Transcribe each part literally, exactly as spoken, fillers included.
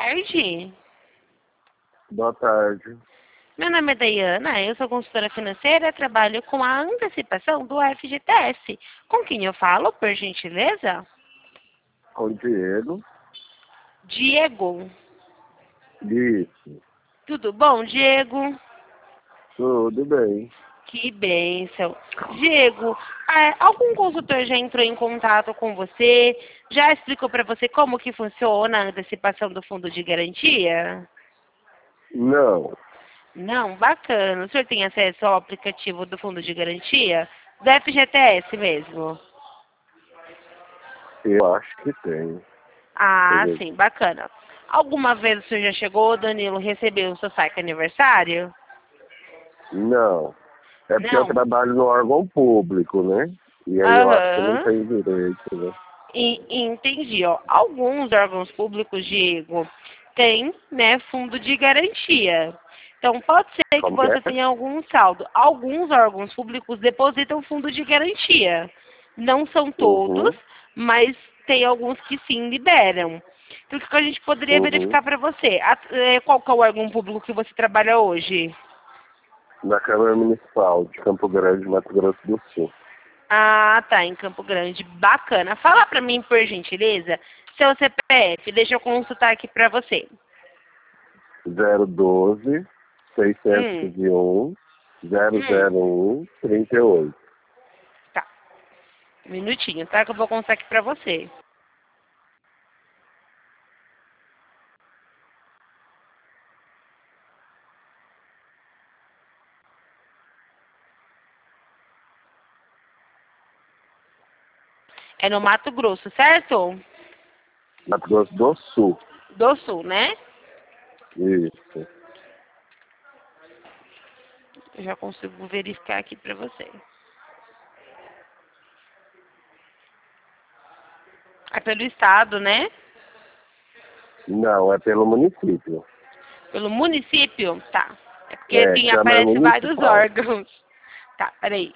tarde. Boa tarde. Meu nome é Dayana, eu sou consultora financeira, trabalho com a antecipação do F G T S. Com quem eu falo, por gentileza? Com Diego. Diego. Isso. Tudo bom, Diego? Tudo bem. Que bênção. Diego, é, algum consultor já entrou em contato com você? Já explicou para você como que funciona a antecipação do fundo de garantia? Não. Não, bacana. O senhor tem acesso ao aplicativo do fundo de garantia? Do F G T S mesmo? Eu acho que tem. Ah, Entendeu? sim, bacana. Alguma vez o senhor já chegou, Danilo, recebeu o seu saque aniversário? Não. É porque eu Não? trabalho no órgão público, né? E aí eu acho que não Aham. tem direito, né? E, entendi, ó. Alguns órgãos públicos, Diego, têm, né, fundo de garantia. Então, pode ser que Como que você é? tenha algum saldo. Alguns órgãos públicos depositam fundo de garantia. Não são todos, Uhum. mas tem alguns que sim liberam. Então, o que a gente poderia Uhum. verificar para você? A- é, Qual que é o órgão público que você trabalha hoje? Na Câmara Municipal de Campo Grande, Mato Grosso do Sul. Ah, tá, em Campo Grande. Bacana. Fala para mim, por gentileza, seu C P F. Deixa eu consultar aqui para você. zero doze, seiscentos Hum, e um, zero hum, zero um, trinta e oito. tá. Um minutinho, tá? Que eu vou contar aqui pra você. É no Mato Grosso, certo? Mato Grosso do Sul. Do Sul, né? Isso. Eu já consigo verificar aqui pra você. É pelo estado, né? Não, é pelo município. Pelo município? Tá. É porque É, assim Câmara aparece vários Municipal. órgãos. Tá, peraí.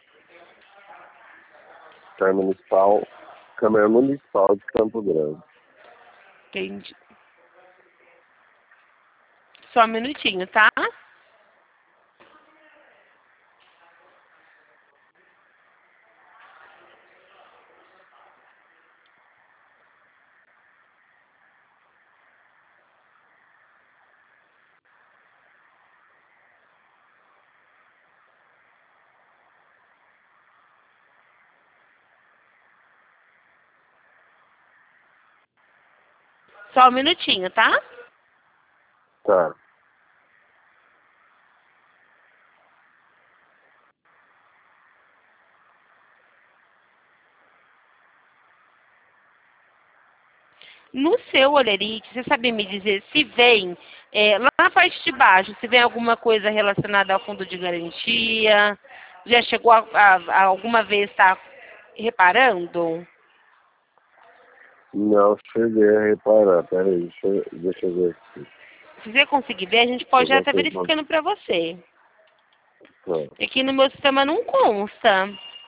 Câmara Municipal, Câmara Municipal de Campo Grande. Entendi. Só um minutinho, tá? Só um minutinho, tá? Tá. No seu Olerite, você sabe me dizer se vem, é, lá na parte de baixo, se vem alguma coisa relacionada ao fundo de garantia? Já chegou a, a- a alguma vez estar reparando? Não cheguei a reparar. Peraí, deixa, eu- deixa eu ver aqui. Se você conseguir ver, a gente Eu pode já vou estar ter uma- verificando para você. tá. Aqui no meu sistema não consta.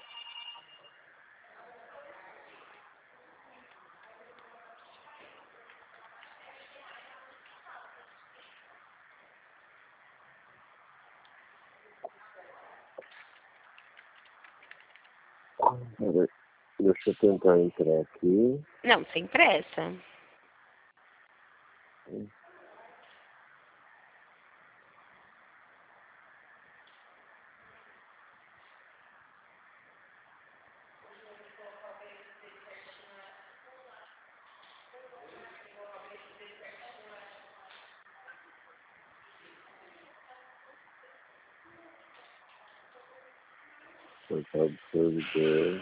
Peraí, deixa eu tentar entrar aqui. Não, sem pressa. Portal do servidor.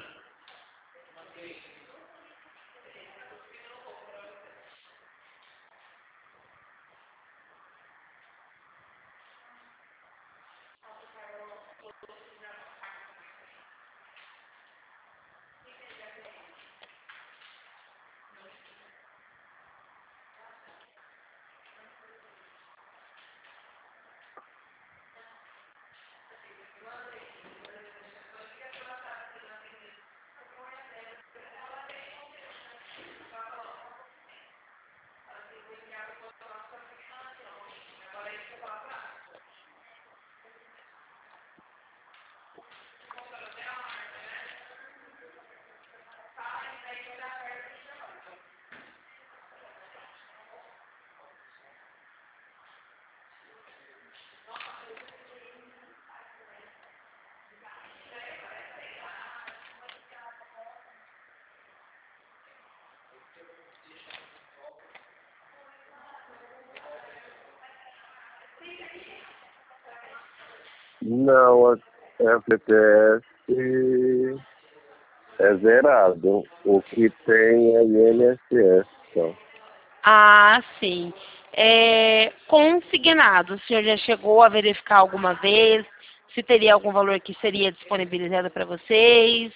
Não, a F G T S é zerado. O que tem é I N S S, só. Ah, sim. É, consignado, o senhor já chegou a verificar alguma vez se teria algum valor que seria disponibilizado para vocês?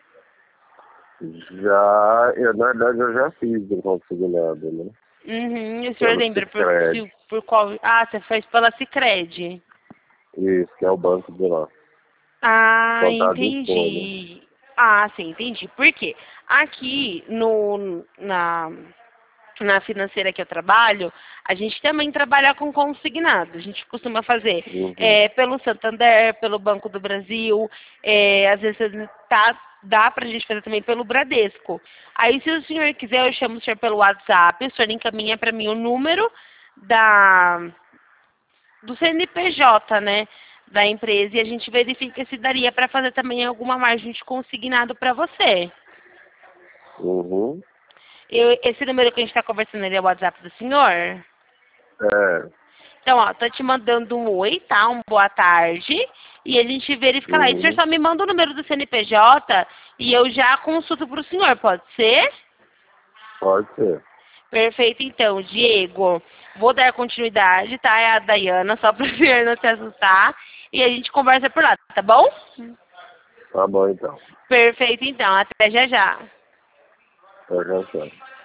Já, eu, na verdade, eu já fiz um consignado, né? Uhum. E o senhor Pelo lembra por, Sicredi. se- por qual... Ah, você fez pela Sicredi. Isso, que é o banco de lá. Ah, Contado em folha. entendi. Ah, sim, entendi. Por quê? Aqui no, na, na financeira que eu trabalho, a gente também trabalha com consignado. A gente costuma fazer Uhum. é, pelo Santander, pelo Banco do Brasil, é, às vezes tá, dá pra gente fazer também pelo Bradesco. Aí, se o senhor quiser, eu chamo o senhor pelo WhatsApp, o senhor encaminha para mim o número da do C N P J, né, da empresa, e a gente verifica se daria para fazer também alguma margem de consignado para você. Uhum. Eu, esse número que a gente está conversando ele é o WhatsApp do senhor? É. Então, ó, tô te mandando um oi, tá? Um boa tarde. E a gente verifica lá. E o senhor Uhum. só me manda o número do C N P J e eu já consulto para o senhor, pode ser? Pode ser. Perfeito, então, Diego. Vou dar continuidade, tá? É a Dayana, só para o senhor não se assustar. E a gente conversa por lá, tá bom? Tá bom, então. Perfeito, então. Até já já. Tá já, já.